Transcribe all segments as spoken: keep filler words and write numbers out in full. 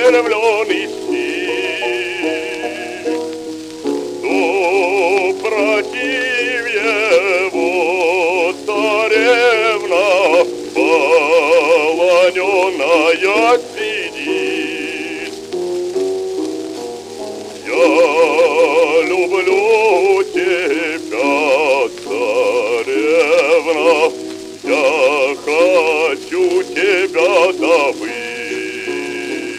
червленый стих, то против его царевна полоненая сидит. Я люблю тебя, царевна, я хочу тебя добыть.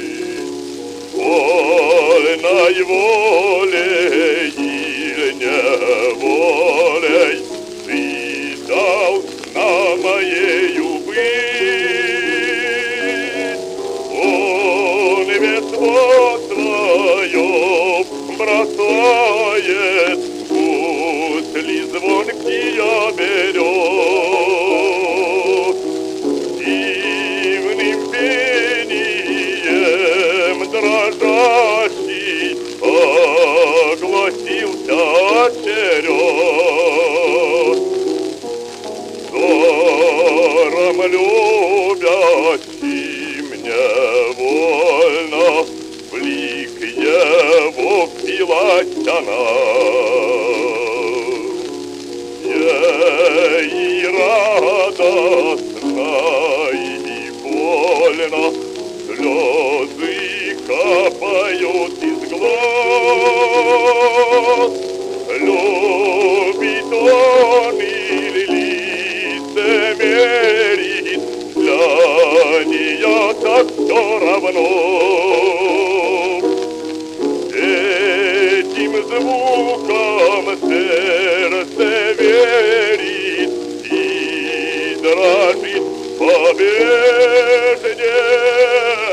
Вольной волей или неволей ты должна моею быть. Он ведь вот твоем бросает, гусли звонкие берет, дивным пением дрожащий огласился черед. Зором любящим невольно в лик его впилась она. Ей радостно и больно слезы капают из глаз. Любит он или лицемерит, для нее так все равно. Этим звуком сердце верит и дрожит победне.